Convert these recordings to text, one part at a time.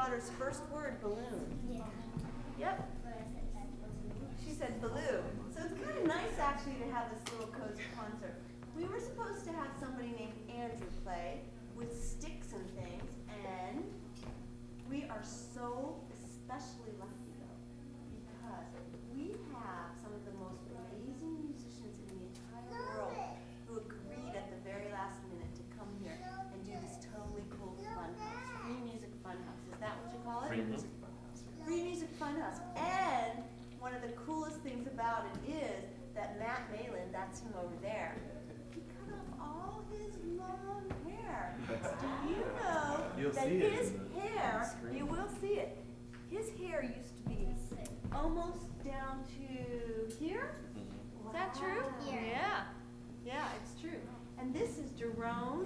daughter's first word, balloon. Yeah. Yep. She said balloon. So it's kind of nice actually to have this little cozy concert. We were supposed to have somebody named Andrew play with sticks and things, and we are so especially lucky though, because we have some of the most amazing musicians in the entire world who agreed at the very last minute to come here and do this totally cool fun house, free music fun house. Is that what you call it? Free music fun house. Free music fun house. And one of the coolest things about it is that Matt Malin, that's him over there, he cut off all his long hair. Do you know You'll that see it his in the hair, screen. you will see it, his hair used to be almost down to here? Is that true? Here. Yeah. Yeah, it's true. And this is Jerome.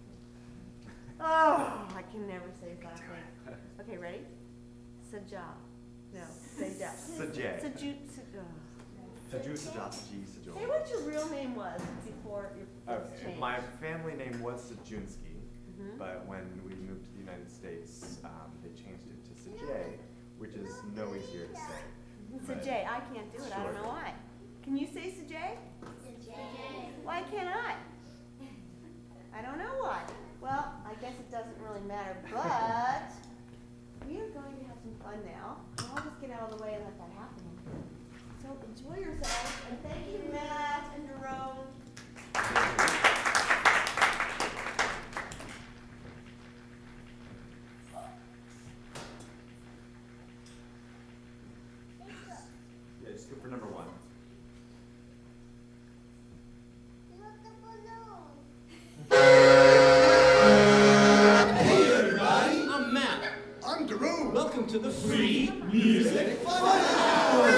Oh, I can never say his last name. Okay, ready? Sajab. No, Sajab. Sajay. Saju, Sajasaji, Say Sajol. what your real name was before your was changed. My family name was Sajunski, Mhm. but when we moved to the United States, they changed it to Sajay, which is no easier to say. Sajay, I can't do it. I don't Sure. know why. Can you say Sajay? Why can't I? I don't know why. Well, I guess it doesn't really matter, but we are going to have some fun now. And I'll just get out of the way and let that happen. So enjoy yourselves, and thank you, Matt and Jerome. Yeah, just go for number one. Hey everybody, I'm Matt. I'm Jerome. Welcome to the Free Music Funhouse.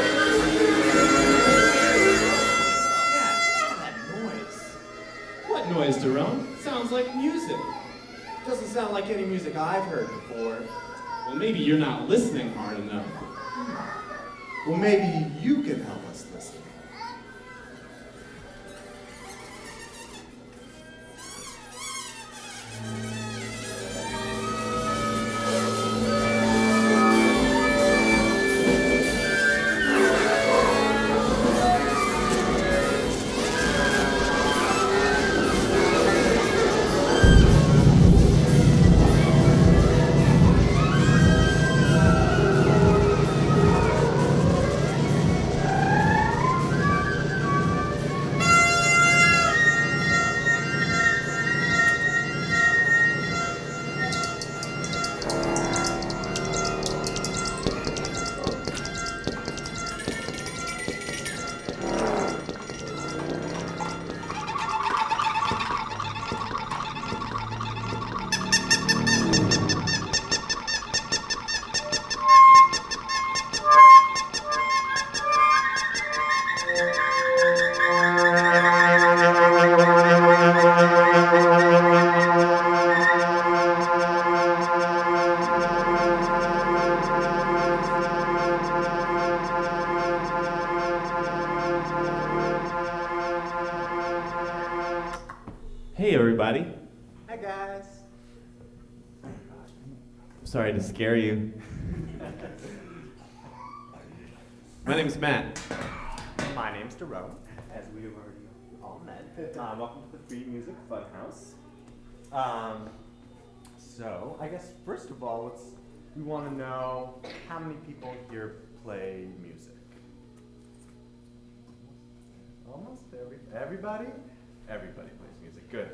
Yeah, listen to that noise. What noise, Jerome? Sounds like music. Doesn't sound like any music I've heard before. Well, maybe you're not listening hard enough. Well, maybe you can help us listen. Hey everybody. Hi, guys. Sorry to scare you. My name's Matt. My name's Jerome, as we have already all met. Welcome to the Free Music Funhouse. So, I guess first of all, we want to know how many people here play music. Almost everybody? Everybody plays music. Good.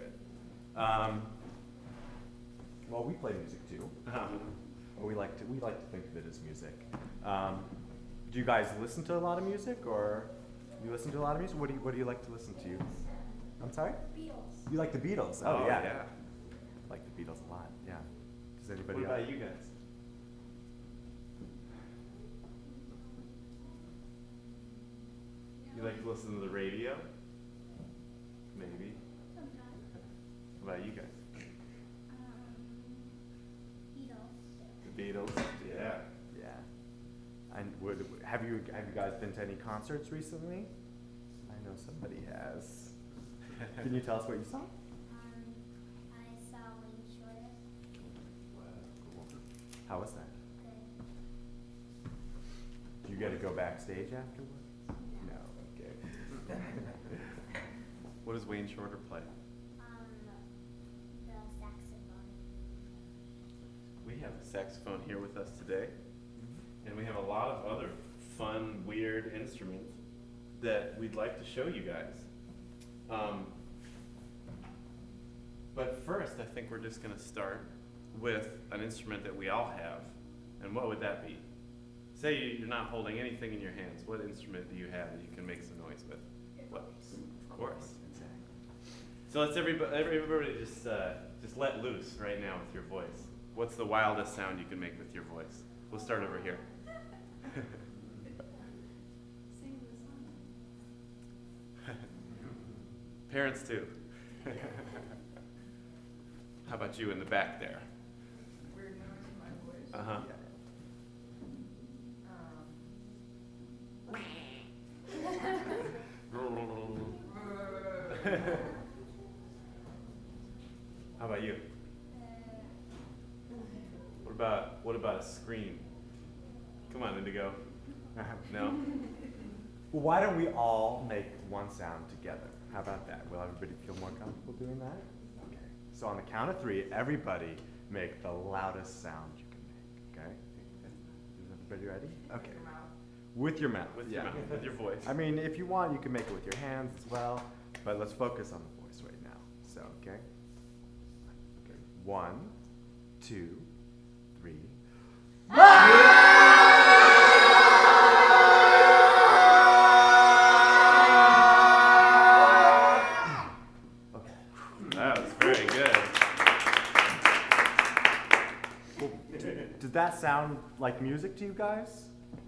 Well, we play music too. Or we like to think of it as music. Do you guys listen to a lot of music, or you listen to a lot of music? What do you like to listen to? I'm sorry? Beatles. You like the Beatles? Oh, yeah. yeah. I like the Beatles a lot. Yeah. Does anybody What else? about you guys? You like to listen to the radio? Maybe. Sometimes. What about you guys? Beatles. The Beatles? Yeah. Yeah. And have you guys been to any concerts recently? I know somebody has. Can you tell us what you saw? I saw Wayne Shorter. Wow, cool. How was that? Good. Do you get to go backstage afterwards? No. Okay. What does Wayne Shorter play? The saxophone. We have a saxophone here with us today, and we have a lot of other fun, weird instruments that we'd like to show you guys. But first, I think we're just going to start with an instrument that we all have. And what would that be? Say you're not holding anything in your hands. What instrument do you have that you can make some noise with? What? Of course. So let's everybody just let loose right now with your voice. What's the wildest sound you can make with your voice? We'll start over here. Sing the song. Parents too. How about you in the back there? Weird noise in my voice. Uh-huh. How about you? What about a scream? Come on, Indigo. No? Well, why don't we all make one sound together? How about that? Will everybody feel more comfortable doing that? Okay. So on the count of 3, everybody make the loudest sound you can make. Okay? Is everybody ready? Okay. With your mouth. With your mouth, with your voice. I mean, if you want, you can make it with your hands as well, but let's focus on the voice right now. So, okay? Okay. 1, 2, 3. Okay. That was very good. Well, did that sound like music to you guys?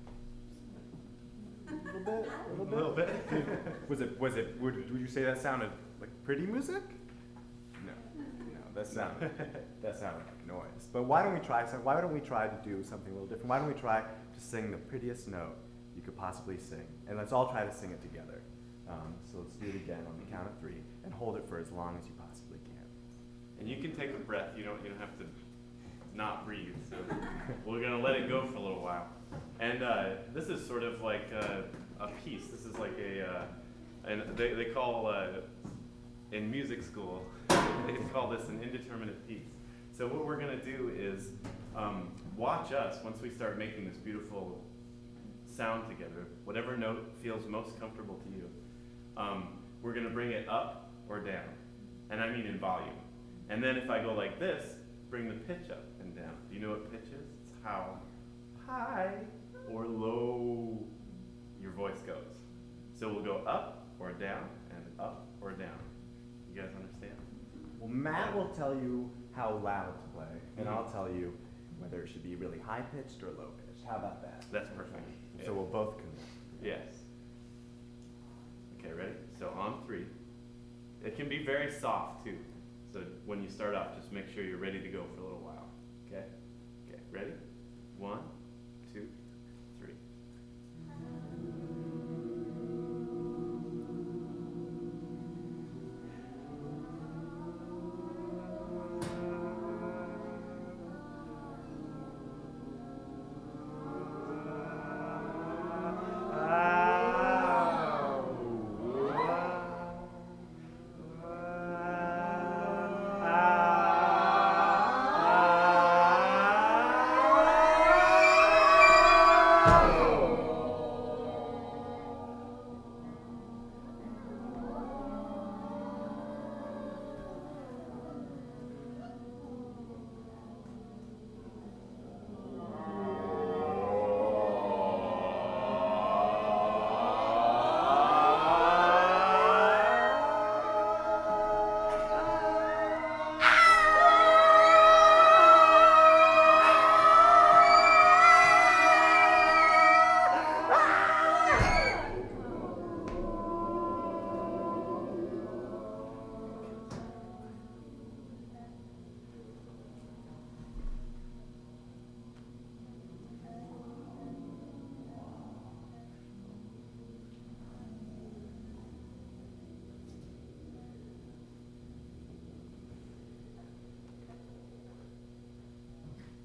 A little bit. Was it? Would you say that sounded like pretty music? No, that sounded like noise. But why don't we try something? Why don't we try to do something a little different? Why don't we try to sing the prettiest note you could possibly sing, and let's all try to sing it together. So let's do it again on the count of 3, and hold it for as long as you possibly can. And you can take a breath. You don't have to not breathe. So we're gonna let it go for a little while. And this is sort of like a piece. This is like and they call in music school they call this an indeterminate piece. So what we're gonna do is watch us once we start making this beautiful sound together. Whatever note feels most comfortable to you. We're gonna bring it up or down, and I mean in volume. And then if I go like this, bring the pitch up and down. Do you know what pitch is? It's how high or low your voice goes. So we'll go up or down and up or down. You guys understand? Well, Matt will tell you how loud to play, and I'll tell you whether it should be really high-pitched or low-pitched. How about that? That's perfect. So we'll both connect. Yes. Okay, ready? So on 3. It can be very soft too. So when you start off, just make sure you're ready to go for a little while. Okay? Okay, ready? 1, 2, 3.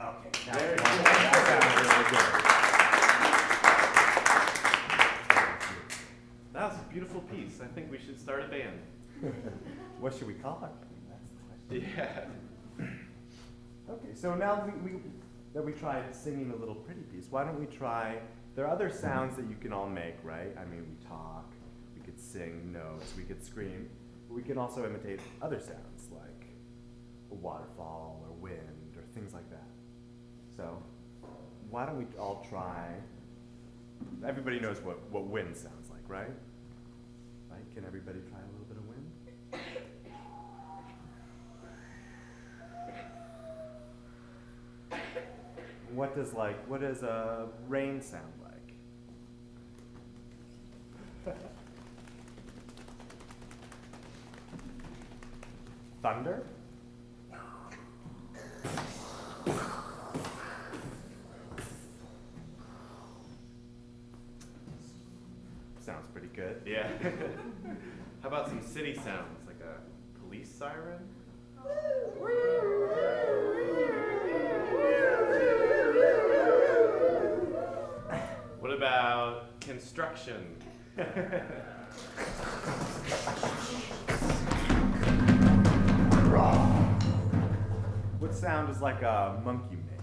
Okay. Very That sounds really good. That was a beautiful piece. I think we should start a band. What should we call it? That's the question. Yeah. Okay, so now that we tried singing a little pretty piece, why don't we try, there are other sounds that you can all make, right? I mean, we talk, we could sing notes, we could scream, but we can also imitate other sounds like a waterfall or wind or things like that. So why don't we all try, everybody knows what wind sounds like, right? Right? Can everybody try a little bit of wind? What does rain sound like? Thunder? Sounds pretty good. Yeah. How about some city sounds, like a police siren? What about construction? What sound does like a monkey make?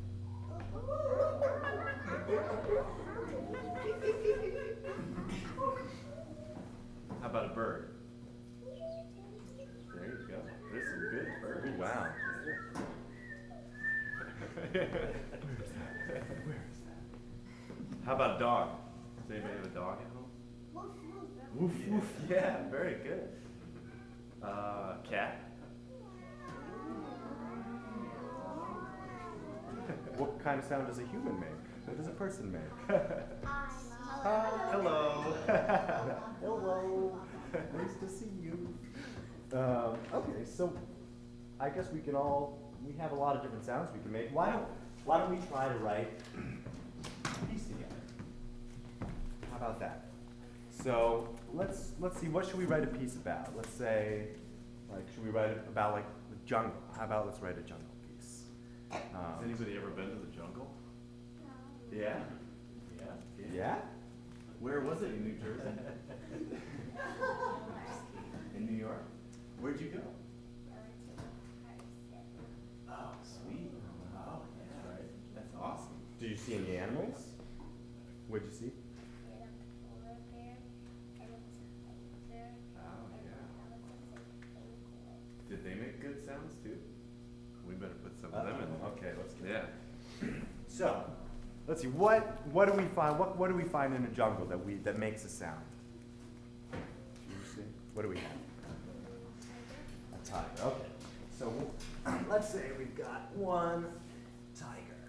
How about a bird? There you go. There's some good birds. Oh, wow. How about a dog? Does anybody have a dog at home? Woof woof. Yeah, very good. Cat? What kind of sound does a human make? What does a person make? Hello. Hello. Nice to see you. Okay, so I guess we have a lot of different sounds we can make. Why don't we try to write a piece together? How about that? So let's see, what should we write a piece about? Let's say, should we write about the jungle? How about let's write a jungle piece? Has anybody ever been to the jungle? Yeah? Yeah? Yeah? Where was it? In New Jersey? In New York? Where'd you go? Oh, sweet. Oh, yeah. Right. That's awesome. Did you see any animals? What'd you see? Oh, yeah. Did they make good sounds too? We better put some of them in. Okay, let's get Yeah. So, let's see. What do we find? What do we find in a jungle that makes a sound? Do you see? What do we have? A tiger. Okay. So let's say we've got one tiger.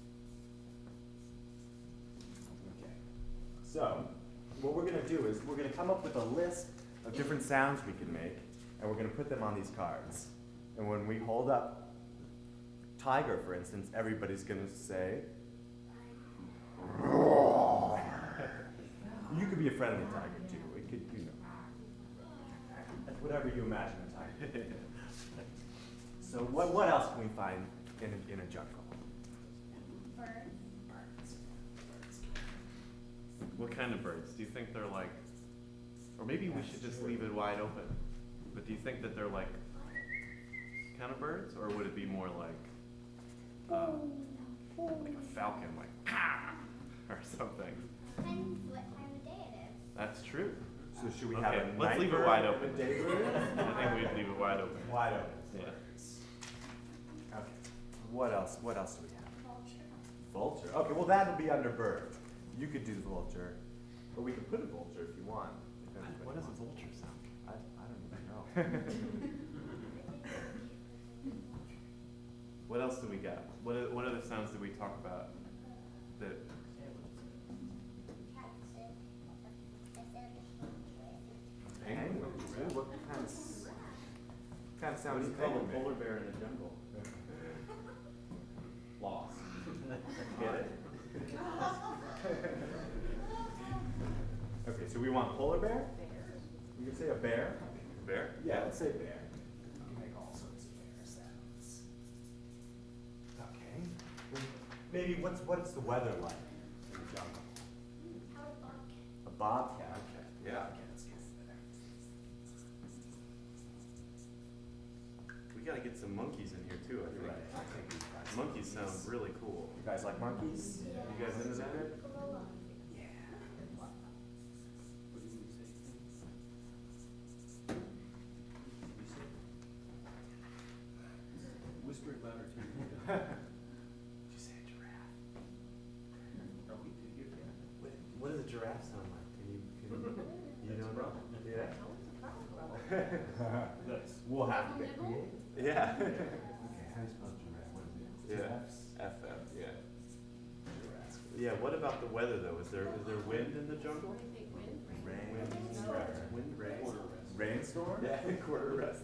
Okay. So what we're going to do is we're going to come up with a list of different sounds we can make, and we're going to put them on these cards. And when we hold up tiger, for instance, everybody's going to say, you could be a friendly tiger too. It could, whatever you imagine a tiger. So what else can we find in a jungle? Birds. What kind of birds? Do you think they're like, or maybe we should just leave it wide open, but do you think that they're like kind of birds, or would it be more like a falcon, like or something? Depends what time of day it is. That's true. So should we Okay, have a let's night leave it bird wide and a open. day bird? I think we'd leave it wide open. Wide open. Yeah. Okay. What else do we have? Vulture. Okay, well that'll be under bird. You could do the vulture, or we could put a vulture if you want. If everybody What does a wants. vulture sound? I don't even know. What else do we got? What other sounds did we talk about? That penguins. Ooh, what kind of sound What does do you a call a penguin make? polar bear in a jungle? Lost. Get it? Okay, so we want polar bear? We can say a bear? Bear? Yeah, let's say bear. We can make all sorts of bear sounds. Okay. maybe what's the weather like in the jungle? How about A bobcat. Okay. Yeah. We gotta get some monkeys in here too, I think. Right. I think you guys. Monkeys sound really cool. You guys like monkeys? You guys into that? gorilla? Yeah. Whispering louder too. Did you say a giraffe? No, we did hear that. What does a giraffe sound like? You don't know? Yeah? We'll have to get creative. Yeah. Okay, how do you spell giraffe? What is it? Yeah. Giraffes? FF, yeah. Giraffes. Yeah, what about the weather though? Is there wind in the jungle? Rain. Wind, rain. Rainstorm? Yeah, quarter rest.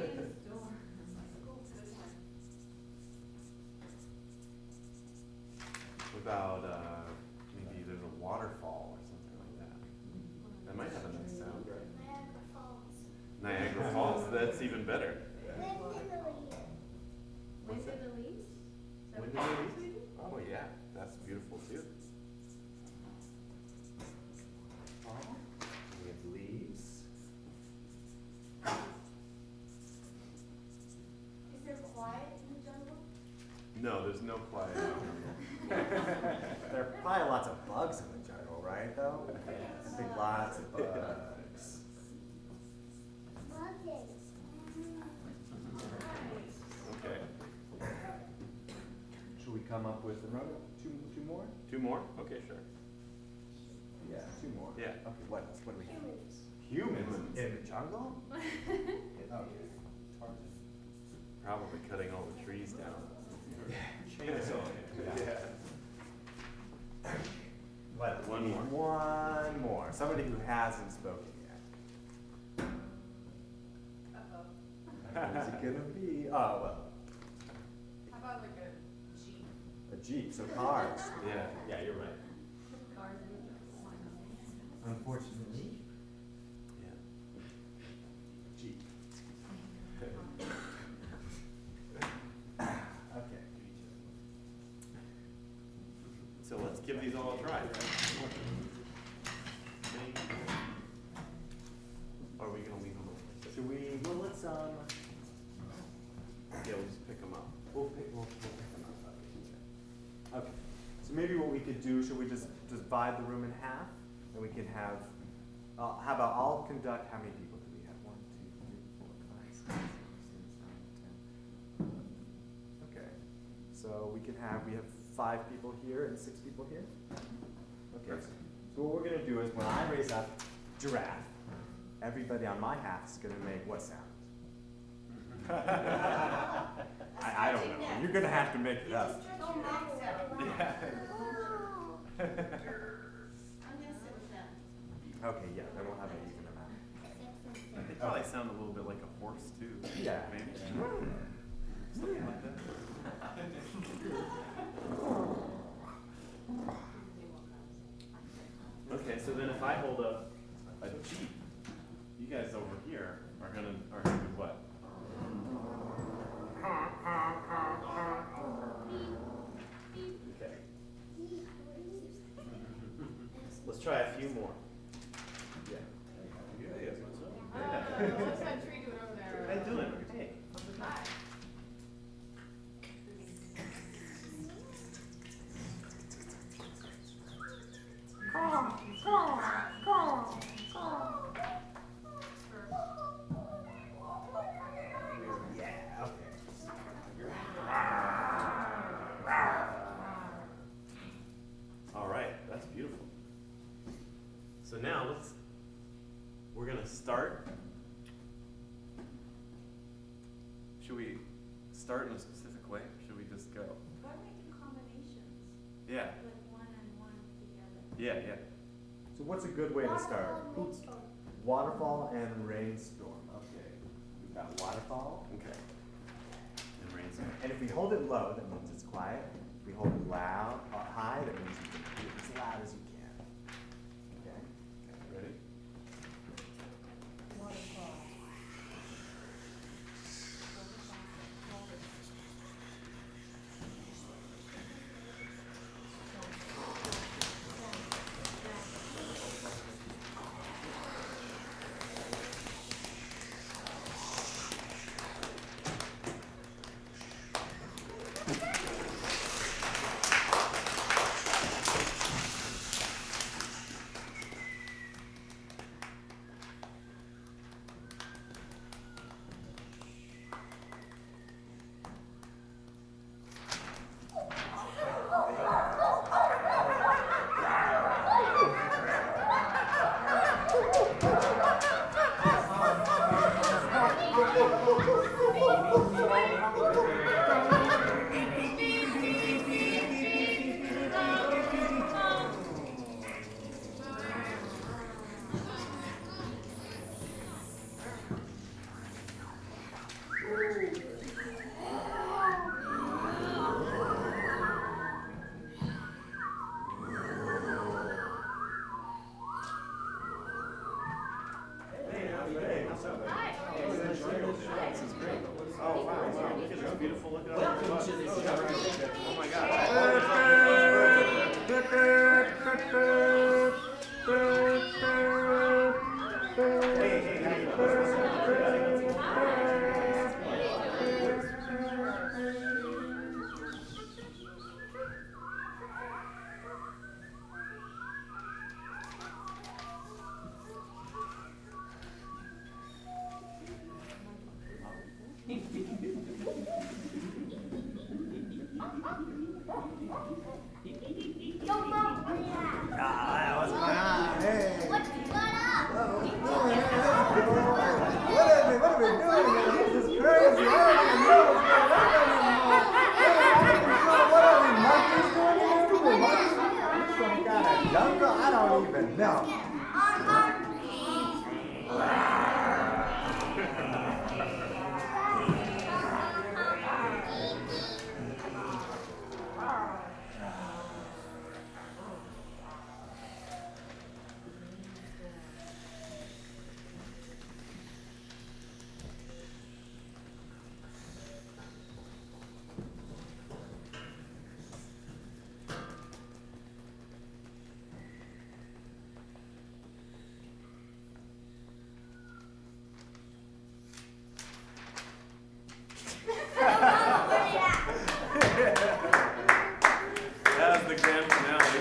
What about maybe there's a waterfall or something like that? That might have a nice sound, right? Niagara Falls. Niagara Falls, that's even better. Wind in the leaves. What's that? the leaves? Wind in the leaves? Oh yeah, that's beautiful too. We have leaves. Is there quiet in the jungle? No, there's no quiet. There are probably lots of bugs in the jungle, right? Though. I think lots of bugs. Okay. Should we come up with another two more? Two more? Okay, sure. Yeah, two more. Yeah. Okay. What do we have? Humans in the jungle? Okay. Probably cutting all the trees down. Chainsaw. Yeah. What? One more. One more. Somebody who hasn't spoken yet. Who's it gonna be? Oh well, How about like a Jeep? a Jeep. So cars. Yeah. Yeah, you're right. Cars in the jungle. Why not? Unfortunately, Yeah. Jeep. Okay. So let's give these all a try, right? Or are we gonna leave them open? Should we? Well, let's Yeah, we'll just pick them up. We'll pick them up. Okay. So maybe what we could do, should we just divide the room in half, and we can have. How about I'll conduct? How many people do we have? 1, 2, 3, 4, 5, 6, 7, 8, 9, 10. Okay. So we have 5 people here and 6 people here. Okay. So what we're gonna do is when I raise up giraffe, everybody on my half is gonna make what sound? I don't know. You're gonna have to make it up. Oh, Max out. Yeah. I'm gonna sit with them. Okay, yeah, then we'll have an even amount. They probably sound a little bit like a horse too. Yeah. Maybe. Something like that. Okay, so then if I hold up a Jeep, you guys over here are gonna do what? Okay. Let's try a few more. Yeah. What's that tree doing over there? How you doing? Hey. Hi. Yeah, okay. All right, that's beautiful. So now we're gonna start. Should we start in a specific way? Should we just go? Why don't we do combinations? Yeah, Like one and one together. yeah. So what's a good way to start? Waterfall and rainstorm. Okay. We've got waterfall. Okay. And rains. And if we hold it low, that means it's quiet. If we hold it loud, high, that means you can do it as loud as you can. Okay? Okay, ready? That was the grand finale.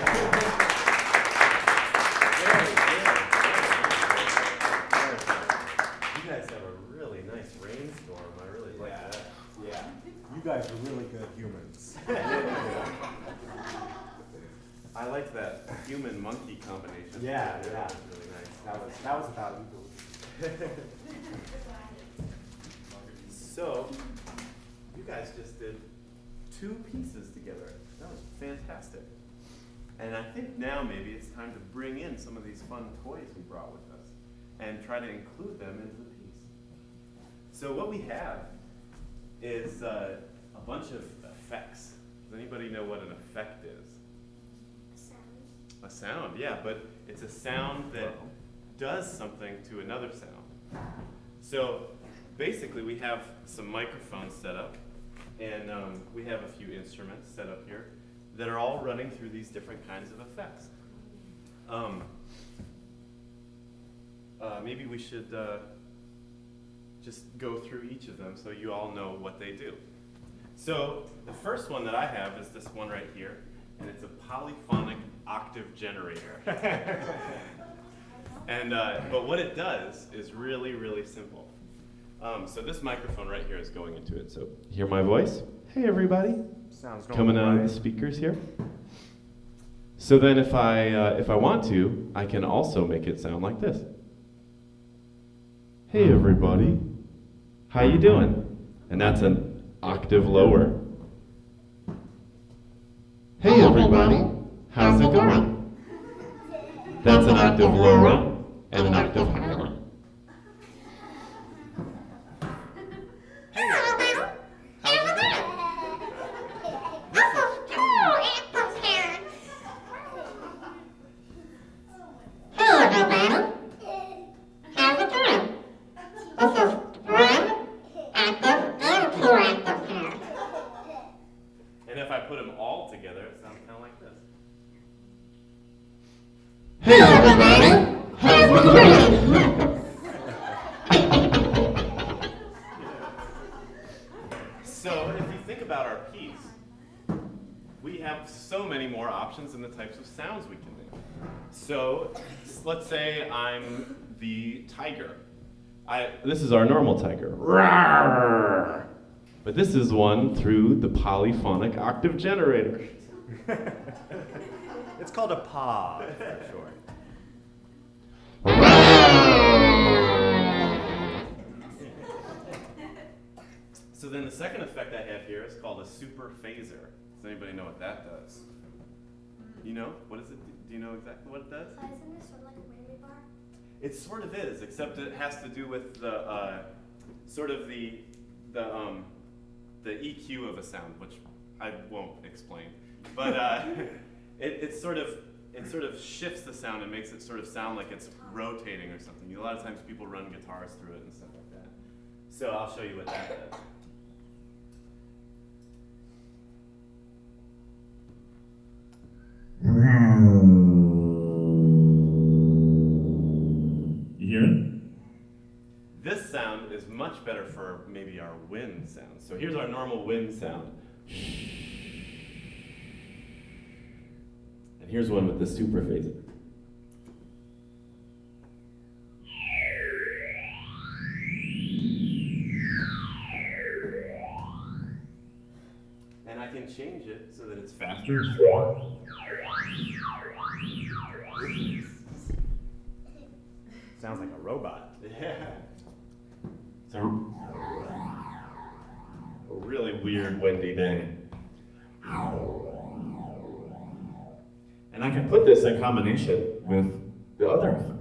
You guys have a really nice rainstorm. I really like that. Yeah. You guys are really good humans. I like that human-monkey combination. Yeah, yeah. That was really nice. That was about equal. So, you guys just did 2 pieces together. That was fantastic. And I think now maybe it's time to bring in some of these fun toys we brought with us and try to include them into the piece. So what we have is a bunch of effects. Does anybody know what an effect is? A sound, yeah, but it's a sound that does something to another sound. So basically we have some microphones set up, and we have a few instruments set up here that are all running through these different kinds of effects. Maybe we should just go through each of them so you all know what they do. So the first one that I have is this one right here, and it's a polyphonic octave generator. And but what it does is really, really simple. So this microphone right here is going into it. So hear my voice? Hey everybody. Sounds Coming out of the speakers here. So then if I want to, I can also make it sound like this. Hey everybody. How you doing? And that's an octave lower. Hey everybody. How's it going? That's an octave lower and an octave higher. And if I put them all together, it sounds kind of like this. Hey everybody! How's it going? So if you think about our piece, we have so many more options in the types of sounds we can make. So let's say I'm the tiger. This is our normal tiger. Rawr! But this is one through the polyphonic octave generator. It's called a paw, for short. So then the second effect I have here is called a super phaser. Does anybody know what that does? You know? What is it? Do you know exactly what it does? So isn't this sort of like a whammy bar? It sort of is, except it has to do with the sort of the EQ of a sound, which I won't explain. But it sort of shifts the sound and makes it sort of sound like it's rotating or something. A lot of times people run guitars through it and stuff like that. So I'll show you what that does. You hear it? This sound is much better for maybe our wind sound. So here's our normal wind sound. And here's one with the super phaser. And I can change it so that it's faster. Sounds like a robot. Yeah. It's a really weird windy day. And I can put this in combination with the other effect.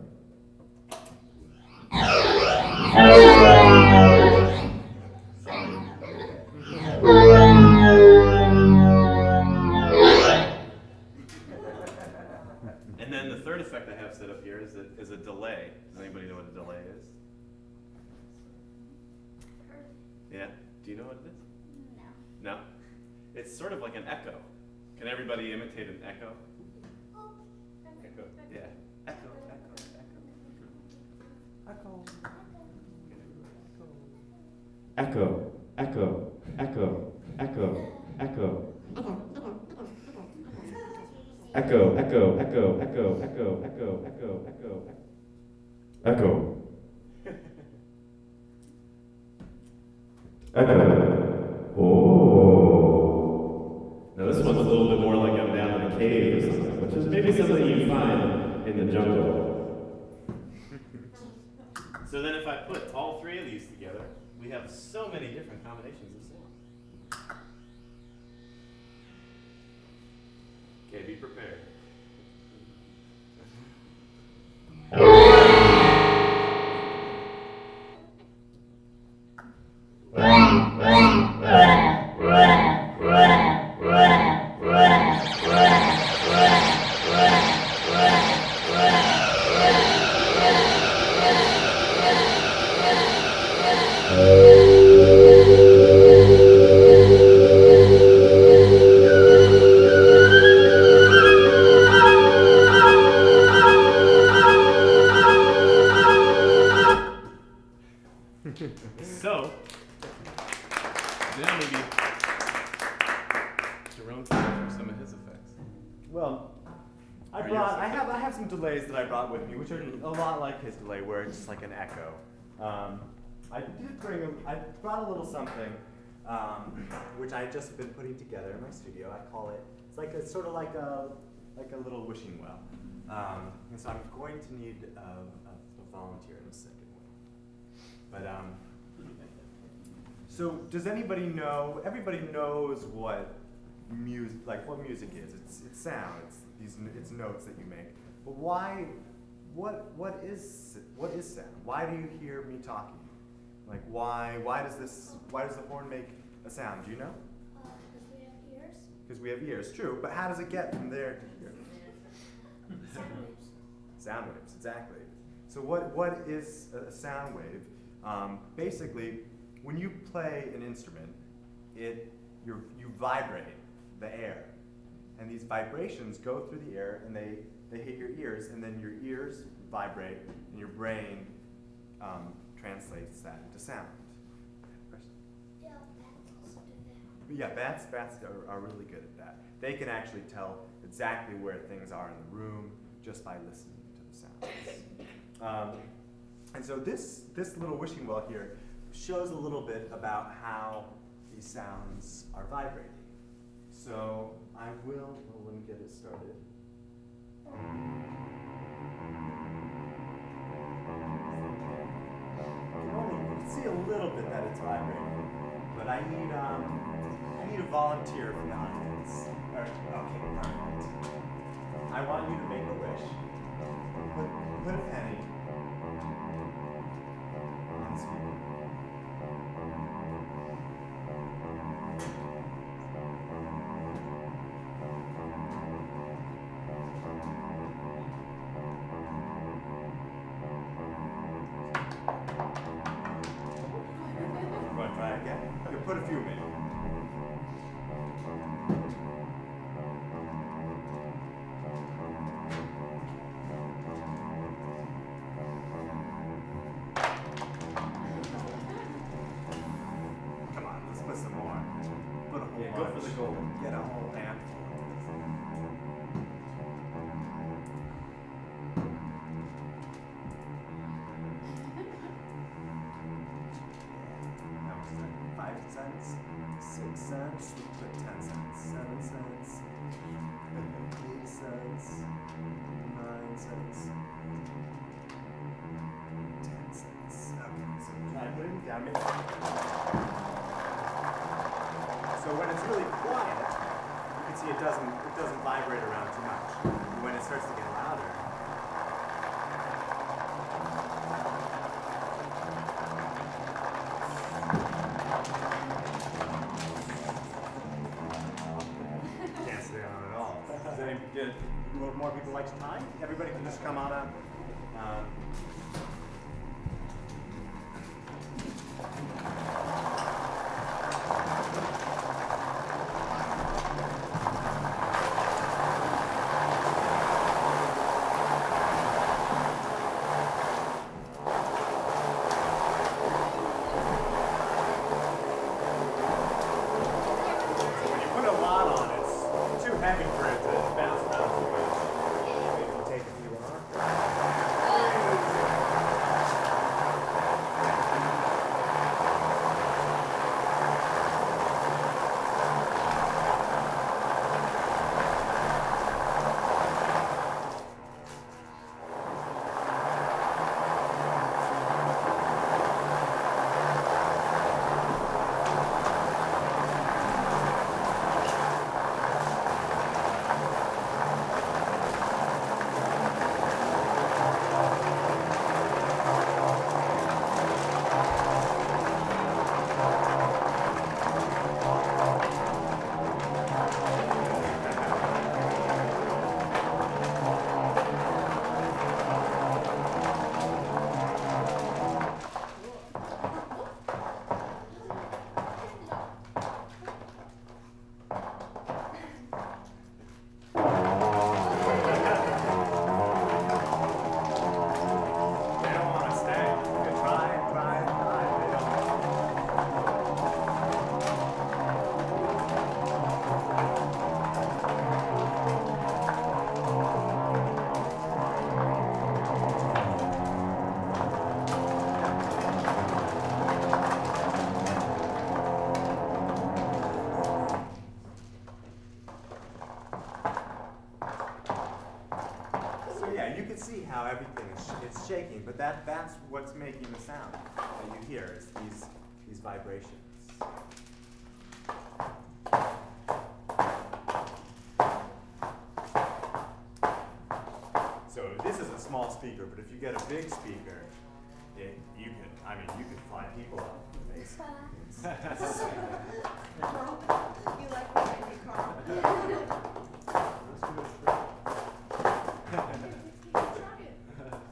And then the third effect I have set up here is a delay. Does anybody know what a delay is? Yeah? Do you know what it is? No. No? It's sort of like an echo. Can everybody imitate an echo? Oh, Echo. Yeah. Echo, echo, echo. Echo, echo, echo, echo, echo. Echo, echo, echo, echo, echo, echo, echo, echo, echo. Echo. Oh. Now this one's a little bit more like I'm down in a cave or something, which is maybe something you find in the jungle. So then if I put all three of these together, we have so many different combinations of sound. Okay, be prepared. So, now maybe Jerome can go through some of his effects. Well, I have some delays that I brought with me, which are a lot like his delay, where it's just like an echo. I brought a little something, which I just been putting together in my studio. I call it, it's sort of like a little wishing well. And so I'm going to need a volunteer in a second. But so does anybody know? Everybody knows what music is. It's sound. It's notes that you make. But why? What is sound? Why do you hear me talking? Like why does the horn make a sound? Do you know? Because we have ears. Because we have ears. True. But how does it get from there to here? Sound waves. Sound waves. Exactly. So what is a sound wave? Basically, when you play an instrument, you vibrate the air, and these vibrations go through the air and they hit your ears, and then your ears vibrate, and your brain translates that into sound. Yeah, bats also do that. But yeah, bats are really good at that. They can actually tell exactly where things are in the room just by listening to the sounds. And so this little wishing well here shows a little bit about how these sounds are vibrating. So let me get it started. You can see a little bit that it's vibrating, but I volunteer for the audience. Okay, perfect. I want you to make a wish. Put a penny on the speaker. Want to try again? Okay, put a few in. Come on, let's put some more. Put a whole Yeah, go for bunch. the gold. Get a whole handful. How much is that? 5 cents? 6 cents? We put 10 cents. 7 cents? 8 cents? 9 cents? 10 cents. Okay, so I put it down. So when it's really quiet, you can see it doesn't vibrate around too much. When it starts to get louder, can't stay on at all. Would more people like to time? Everybody can just come on up. When you put a lot on, it's too heavy for it to bounce around too much. Maybe you take a few off. They don't want to stay. You try and try and try. They don't. So yeah, you can see how everything is it's shaking, but that's what's making the sound that you hear. It's these vibrations. So this is a small speaker, but if you get a big speaker, you could fly people up the face. You like the idea, Carl? Let's do a trick. Try it.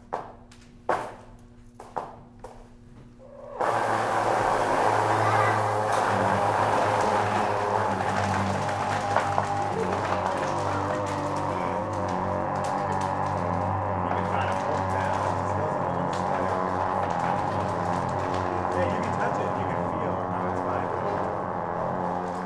You can try to hold down. It still holds. Yeah, you can touch it. You can feel how it's vibrating.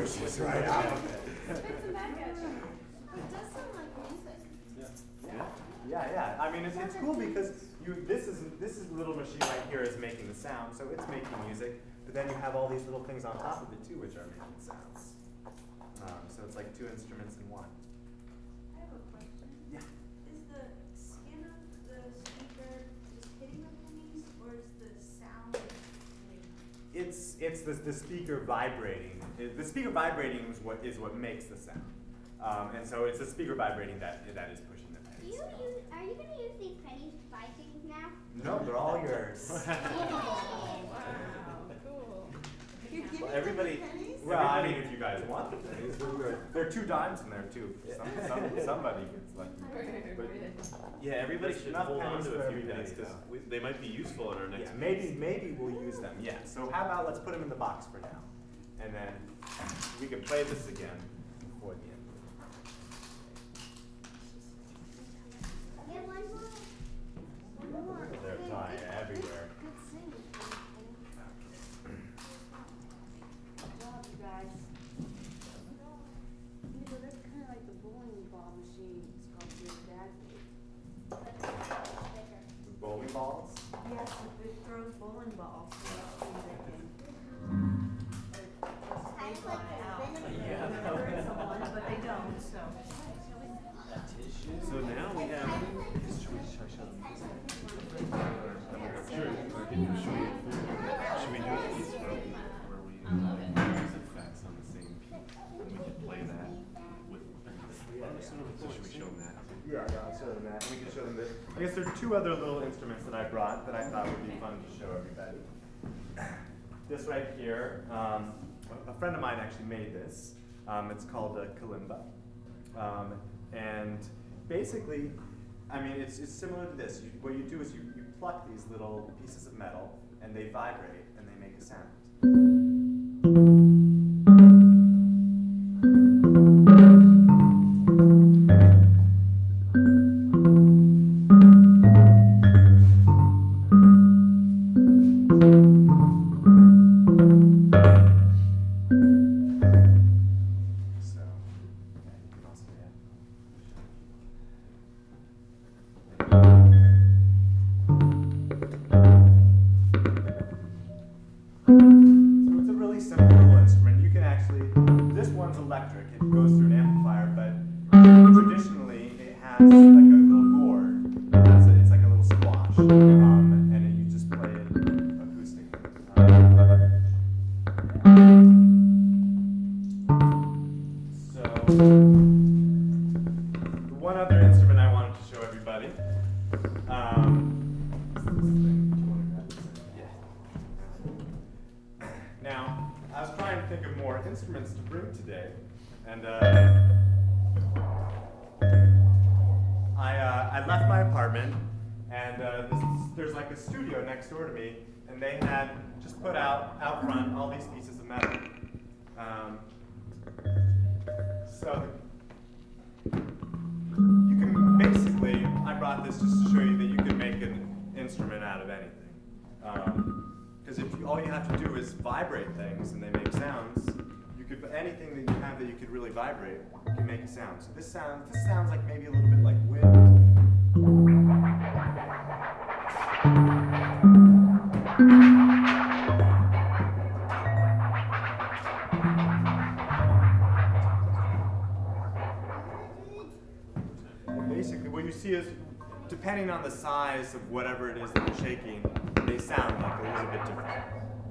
She's right out of it. Spits them back at you. It does sound like music. Yeah. I mean, it's cool because this little machine right here is making the sound, so it's making music. But then you have all these little things on top of it too, which are making sounds. So it's like two instruments in one. I have a question. Yeah. Is the skin of the speaker just hitting the pennies, or is the sound It's the speaker vibrating. The speaker vibrating is what makes the sound. And so it's the speaker vibrating that is pushing the pennies. Are you going to use these pennies to buy things now? No, they're all yours. Cool. You're giving Well, everybody. them the pennies? Well, I mean, if you guys want the pennies, there are 2 dimes in there too. Somebody gets lucky. But Yeah, everybody should Enough hold on pennies to for a few everybody, pennies because though. they might be useful in our next yeah, maybe we'll use them. Yeah. So how about let's put them in the box for now, and then we can play this again before the end. Get one more. One more. They're flying everywhere. Good singing. Good job, you guys. You know, that's kind of like the bowling ball machine. It's called your dad made. The bowling balls. Yes, it throws bowling balls. They fly out. Yeah. They hurt someone, but they don't, so. So now we have. Should we do a piece where we use effects on the same piece? And we can play that with. So should we show them that? Yeah, I'll show them that. We can show them this. I guess there are 2 other little instruments that I brought that I thought would be fun to show everybody. This right here, a friend of mine actually made this. It's called a kalimba. And basically, I mean, it's similar to this. What you do is you pluck these little pieces of metal, and they vibrate, and they make a sound. So, yeah, you can also add. So it's a really simple little instrument. You can actually, this one's electric. It goes through an amplifier, but traditionally it has like a little gourd. It's like a little squash, and then you just play it acoustic. So, the one other instrument I wanted to show everybody. Is this thing. Do you want to grab this thing? Yeah. Now, I was trying to think of more instruments to bring today, and I left my apartment, and there's like a studio next door to me, and they had just put out front all these pieces of metal. So you can basically, I brought this just to show you that you can make an instrument out of anything. Because all you have to do is vibrate things and they make sounds. You could anything that you have that you could really vibrate can make a sound. So this sounds like maybe a little bit like wind. And basically, what you see is, depending on the size of whatever it is that you're shaking, they sound like a little bit different.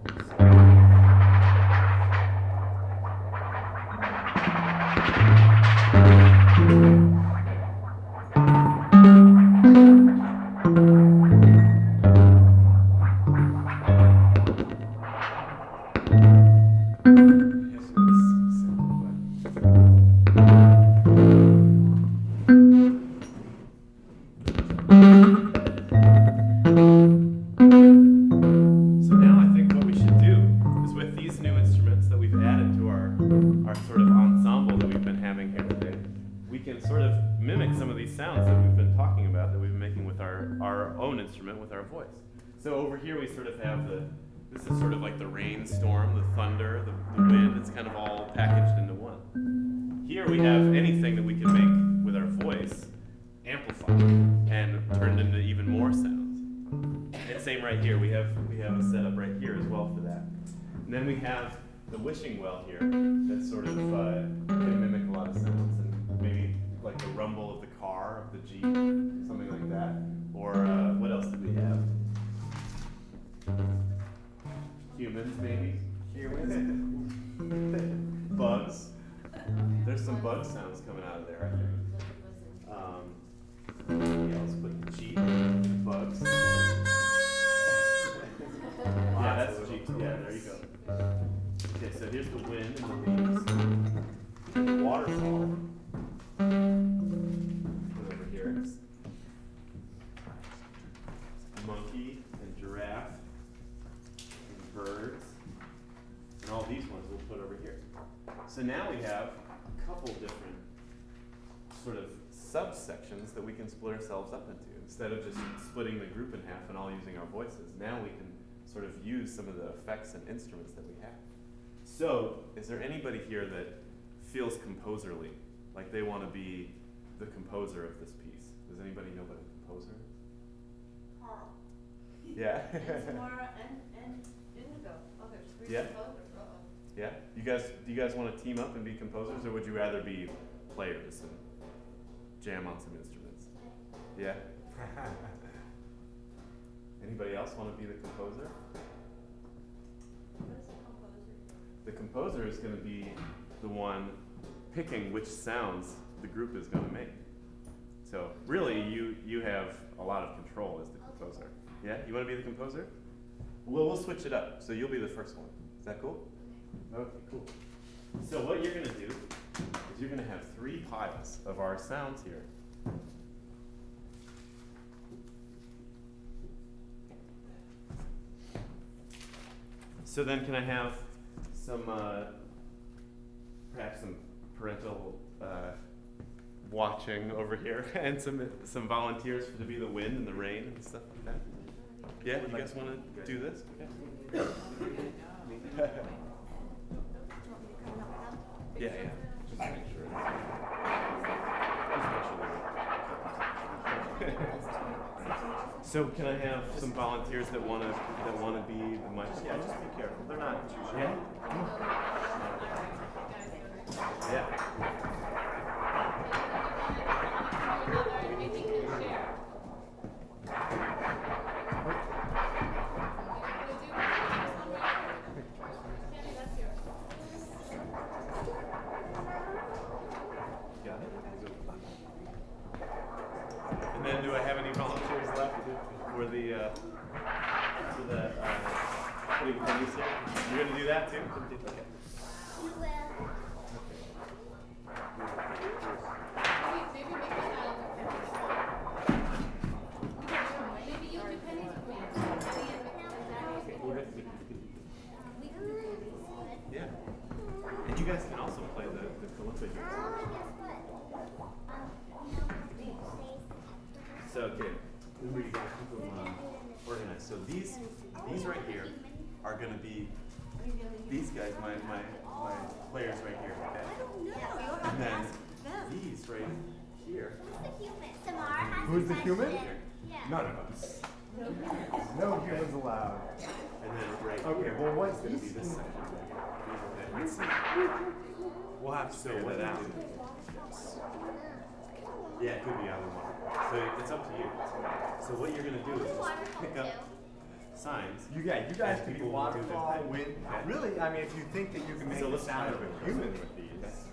So now I think what we should do is with these new instruments that we've added to our sort of ensemble that we've been having here today, we can sort of mimic some of these sounds that we've been talking about, that we've been making with our own instrument, with our voice. So over here we sort of have this This is sort of like the rainstorm, the thunder, the wind. It's kind of all packaged into one. Here we have anything that we can make with our voice amplified and turned into even more sounds. And same right here. We have a setup right here as well for that. And then we have the wishing well here that sort of can mimic a lot of sounds, and maybe like the rumble of the car, of the Jeep, something like that. Or what else do we have? Humans, maybe. Humans. Bugs. There's some bug sounds coming out of there, I think. Yeah, let's put the Jeep, bugs. Yeah, that's the Jeep. Yeah, there you go. Okay, so here's the wind and the leaves. The waterfall. Put over here. Monkey and giraffe and birds. And all these ones we'll put over here. So now we have a couple different sort of subsections that we can split ourselves up into. Instead of just splitting the group in half and all using our voices, now we can sort of use some of the effects and instruments that we have. So, is there anybody here that feels composerly, like they want to be the composer of this piece? Does anybody know what a composer is? Carl. Yeah. And Samara and Indigo. Oh, there's three Yeah. composers. Uh-oh. Yeah? Do you guys want to team up and be composers, or would you rather be players and jam on some instruments? Yeah? Anybody else want to be the composer? What is a composer? The composer is going to be the one picking which sounds the group is going to make. So really, you have a lot of control as the composer. Yeah? You want to be the composer? Well, we'll switch it up. So you'll be the first one. Is that cool? Okay, cool. So what you're going to do is you're going to have 3 piles of our sounds here. So then can I have some, perhaps some parental watching over here and some volunteers to be the wind and the rain and stuff like that? Yeah, you guys want to do this? Yeah. Yeah, yeah. Just make sure. So can I have some volunteers that want to be the mic? Yeah, just be careful. They're not. Yeah. Yeah. Got it? And then do I have any volunteers left for the putting pennies here? You're gonna do that too? Okay. You will. Maybe make it maybe you do pennies with me. Yeah. And you guys can also play the kalimba here. So, okay, remember you guys keep them organized. So these right here are going to be these guys, my players right here. Okay. And then these right here. Samara has Who's the human? Yeah. None of us. No humans allowed. And then right Okay, here well, what's is going to be this? this section. Okay, let's see. We'll have to figure that out. Yeah, it could be either one. So it's up to you. So what you're going to do is just pick up signs. You guys and can be people will do their waterfall, thing. wind. Okay. Really, I mean, if you think that you can make So the let's sound of try a it. human with these.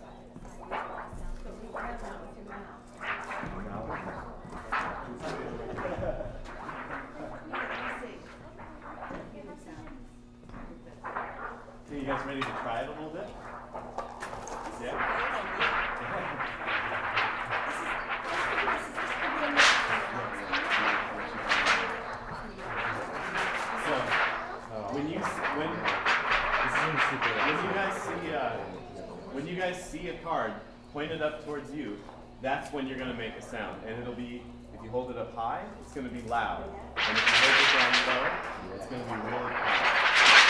Okay, you guys ready to try it a little bit? Yeah? So, when you guys see a card pointed up towards you, that's when you're going to make a sound. And it'll be, if you hold it up high, it's going to be loud. And if you hold it down low, it's going to be really quiet.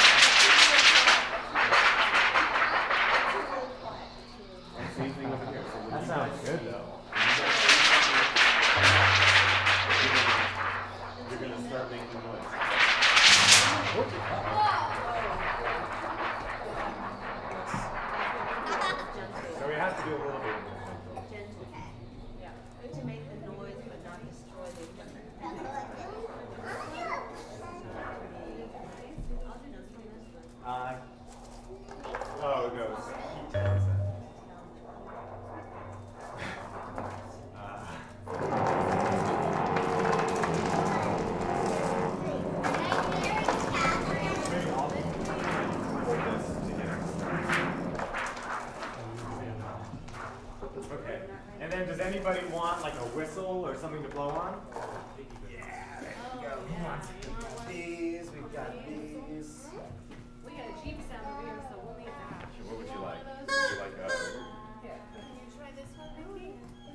So we have to do a little bit. Gentle. Yeah. To make the noise but not destroy the equipment. I'll do notes from this one. Oh no, he tells us. Okay. And then does anybody want like a whistle or something to blow on? Yeah, there you go. Come on. We've got these, we've got these. We got a Jeep sound over here, so we'll need that. Sure, what would you like? One of Would those? you like Here. Can you try this one, Vicky?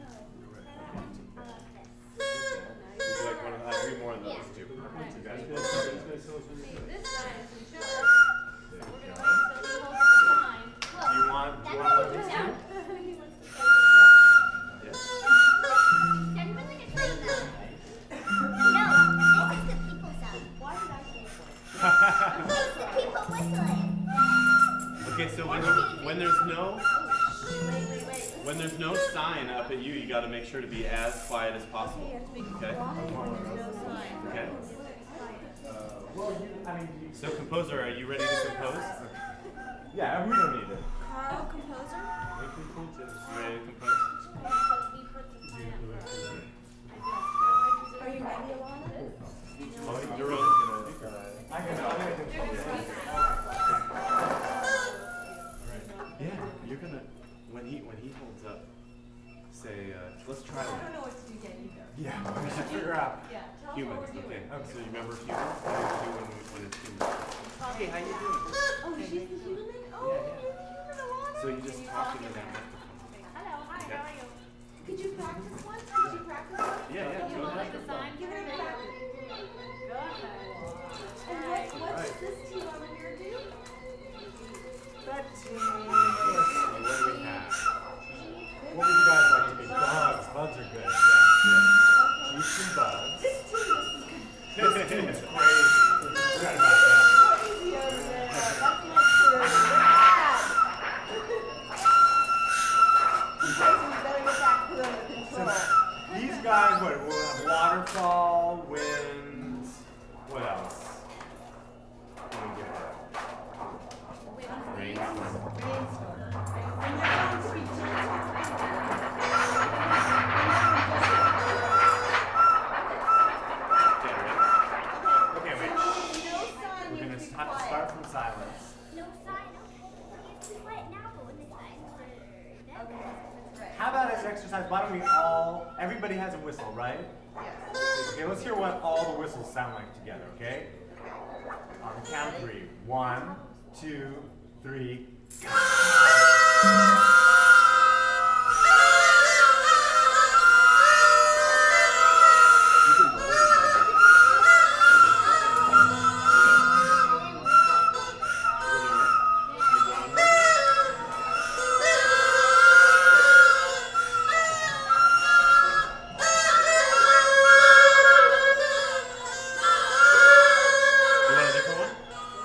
would you like one of I need more of those too. You guys See, this guy is in charge. So we're gonna wait until he holds the sign. Do you want That's one what of you these sound. too? He wants to go. Yes. Send me like a train though. No, this is the people sound. Why did I say that? It's the people whistling. Okay, so when there's no sign up at you, you got to make sure to be as quiet as possible. Okay. Okay. So composer, are you ready to compose? Yeah, we don't need it. Carl, composer? You ready to compose? Are you ready, Alana? Jerome's gonna. I'm gonna control this. Yeah, you're gonna. When he holds up, say, let's try I don't that. know what to do yet either. Yeah, we should figure out. Yeah, tell us what Humans, we're doing. okay. So you remember humans? What do we do when it's humans? Hey, how you doing? Oh, she's the human? Oh, Yeah, you're the human, Alana? So you just Can talk talk into that now? microphone. Hello, hi, how are you? Could you practice once? Could you practice once? Yeah, You go want ahead. like the sign? Give it a practice. Go ahead. And what does this team over here do? That team. What do we have? What would you guys like to be? Bugs. Bugs are good. Yeah. Keep some bugs. This team This team is crazy. Forgot about that. is crazy over there. That's my crew. Bad. You better get that crew under control. These guys, what? We'll have waterfall, wind. What else? Let me get it. Rain. And they're going to be gentle. Okay, ready? Okay, wait. No sign, We're you gonna have to be have to quiet. start from silence. No sign, okay. You have to be quiet now, but when the sign's heard. Okay, that's right. How about as exercise? Why don't we all? Everybody has a whistle, right? Yes. Okay, let's hear what all the whistles sound like together. Okay. On the count of 3. 1, 2, 3. You can roll it. You want a different one?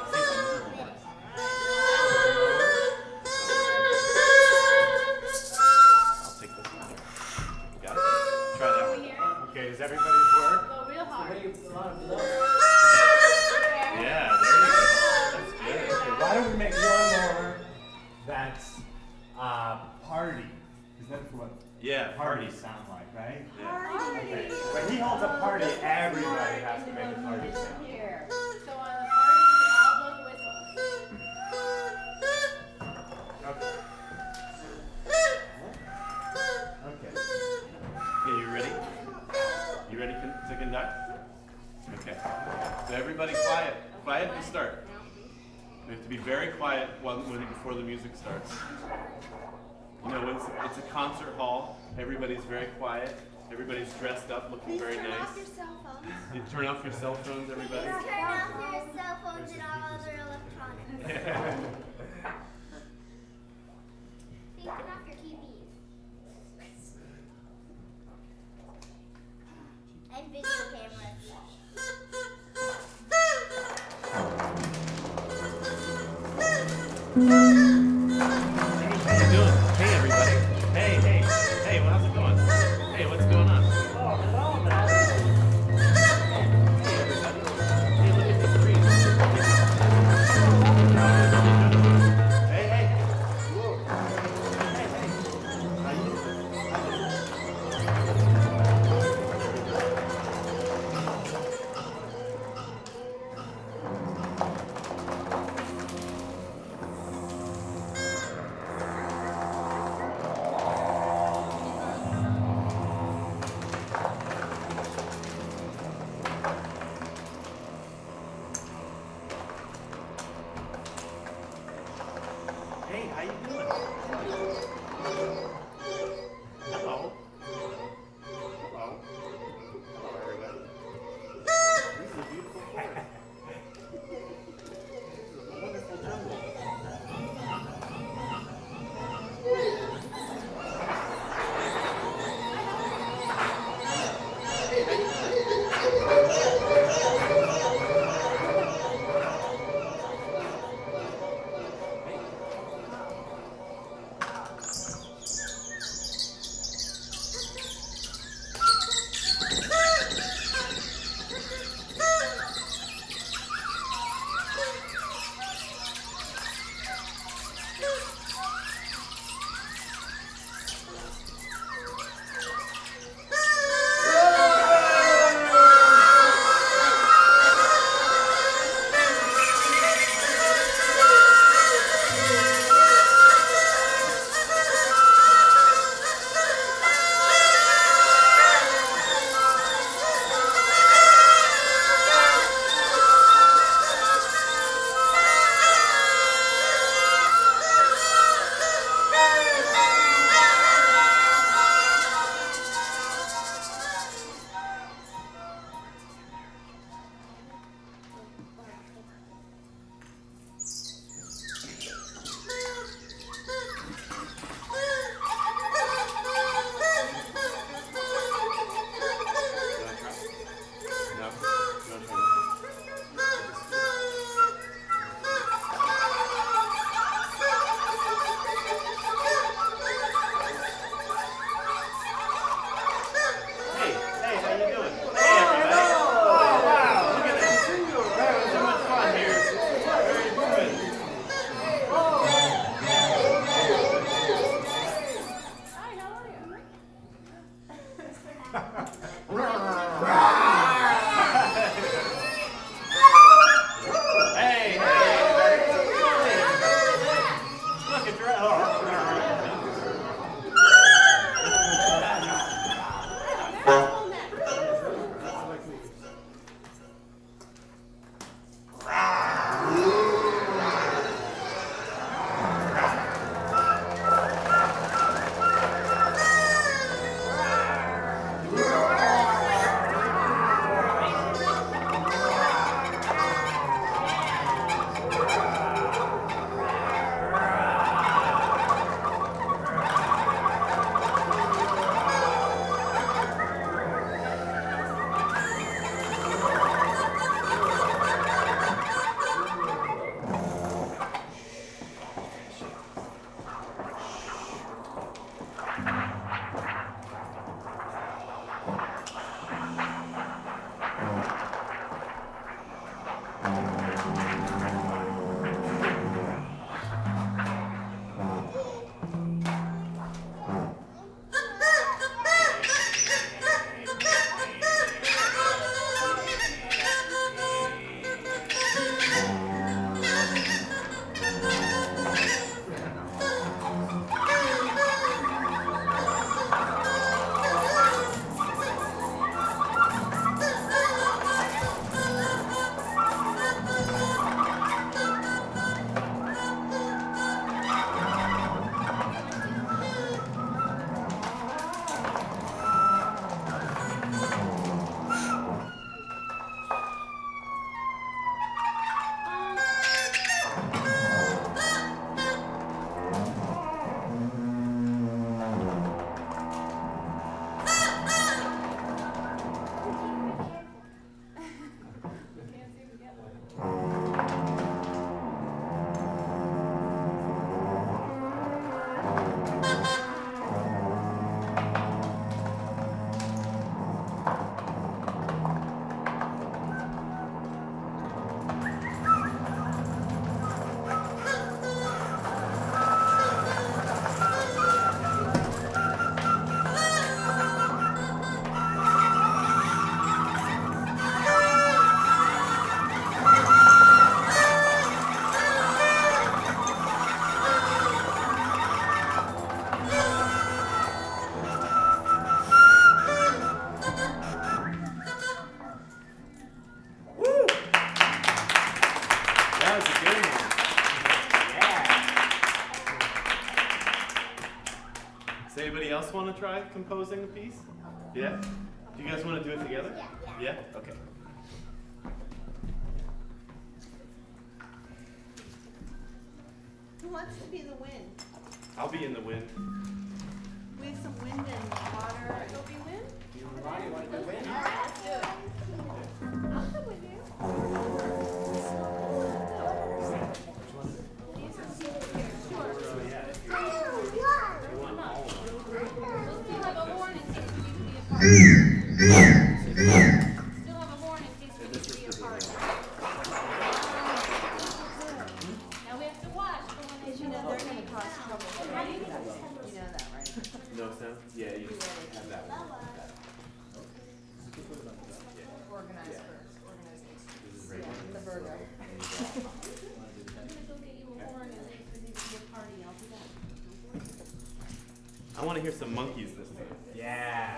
I'll take this one here. You got it? Try that one. Okay, is everybody's work? Go real hard. Yeah, there you go. That's good. Okay, why don't we make one more that's party? Because that's what Yeah, parties parties. sound like, right? Yeah. Okay. When he holds a party, everybody has to make a party sound. Here. So on the party, we all blow the whistles. Okay. Okay. Okay, you ready? You ready to conduct? Okay. So everybody quiet. Quiet to start. We have to be very quiet before the music starts. You know, it's a concert hall. Everybody's very quiet. Everybody's dressed up, looking Please very turn nice. off your cell phones. You turn off your cell phones, everybody. Turn off your cell phones and all other electronics. Please turn off your TVs. And video cameras. How you doing? Hey, everybody. Hey, hey, hey, well, how's it going? Hey, what's going on? Oh, hello, man. Hey, everybody. Hey, look at the trees. Hey, hey, hey. Whoa. Hey, hey. How you Hey, how you doing? Hello. Hello. Hello, everybody. This is a beautiful forest. This is a wonderful jungle. Hey, how you doing? That was a good one. Yeah. Does anybody else want to try composing a piece? Yeah? Do you guys want to do it together? Yeah? Okay. Who wants to be the wind? I'll be in the wind. We have some wind and water. Go be wind? Ronnie, want to win? All right, let's do it. I'll come with you. These are here, sure. Come on. We'll still have a horn in case we need to be a part. Still have a horn in case we need to be a part. Now we have to watch for when they Because you know they're going to cause trouble. You know that, right? No sound? Yeah, you just have that one. Organize first. Organization. This is right. The Virgo. I'm gonna go get you a horn in case we need to be a party. I'll do that. I want to hear some monkeys this time. Yeah.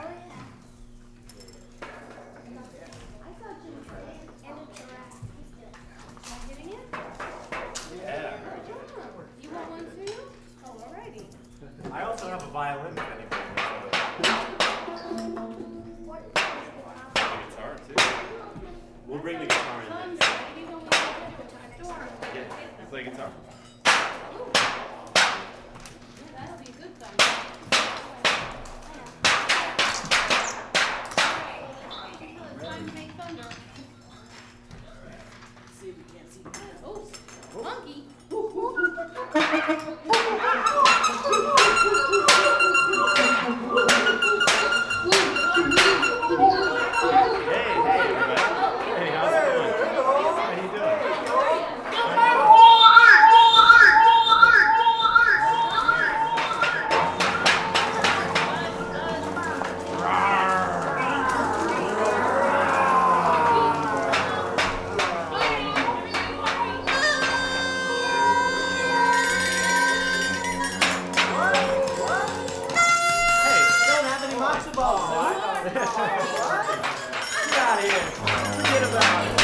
And a giraffe. Am I getting it? Yeah. You want one too? Oh, alrighty. I also have a violin if anybody Guitar too. We'll bring the guitar in Fun, next. maybe when we go to the store. Yeah. You play guitar? Ooh, that'll be good fun. Time to make thunder. See if we can't see. Oh, monkey. Hey, everybody. Hey, how's it going? How you doing? Don't have any matzo balls. Get out of here. Forget about it.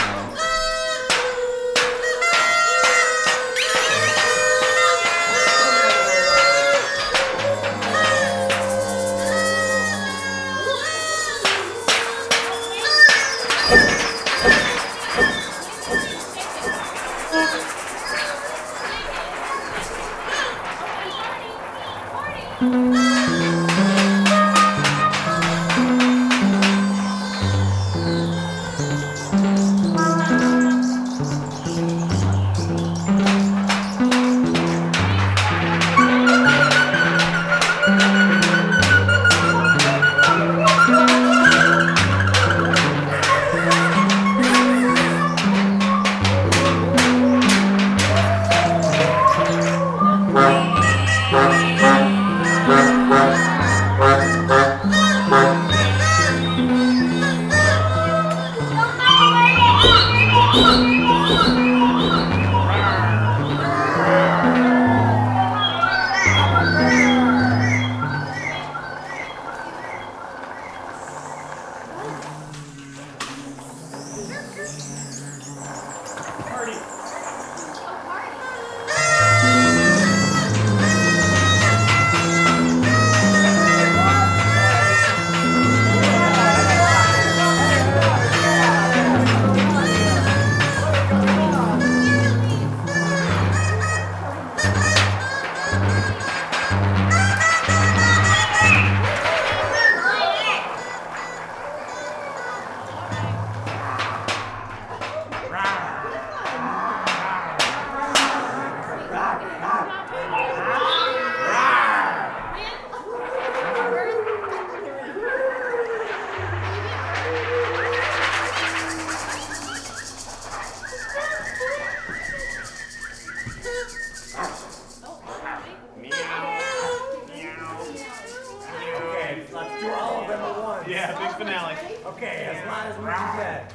Yeah, big finale. Okay, as loud as we can get.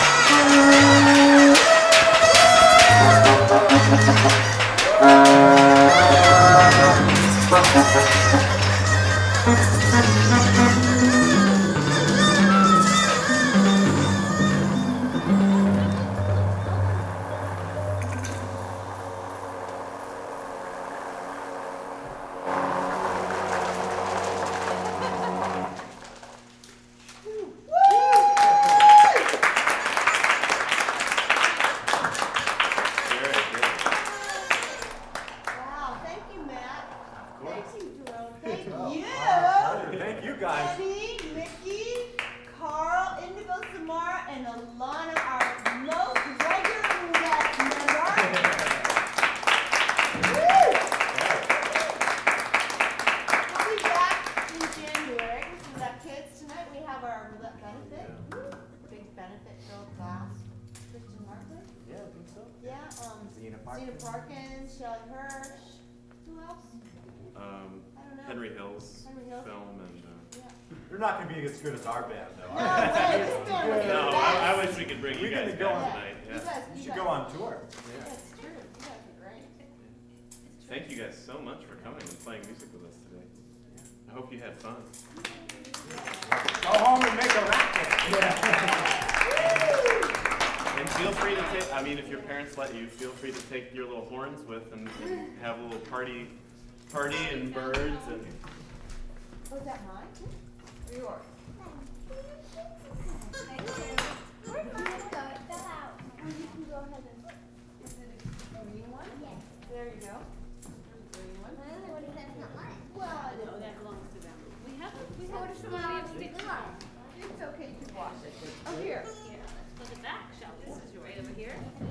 Thank you. Rosina Parkins, Shelley Hirsch. Who else? I don't know. Henry Hill's Henry Hill. film and. They're not gonna be as good as our band, though. No way, this band was the No, best. I wish we could bring you We guys could back go on. tonight. You Yeah. guys, You should go on tour. That's true. You guys are great. Thank you guys so much for coming and playing music with us today. I hope you had fun. Go home and make a racket. And feel free to take, I mean, if your parents let you, feel free to take your little horns with and have a little party and birds and. Oh, is that mine? Or yours? Thank you. Where'd mine go? It fell out. You can go ahead and. Is it a green one? Yes. There you go. There's a green one. My other one is that's not mine. Well, No, that belongs to them. We have Well, somebody have sticks. it's okay, you can wash it. Oh, here. Here, let's put it back, shall we? This is right over here.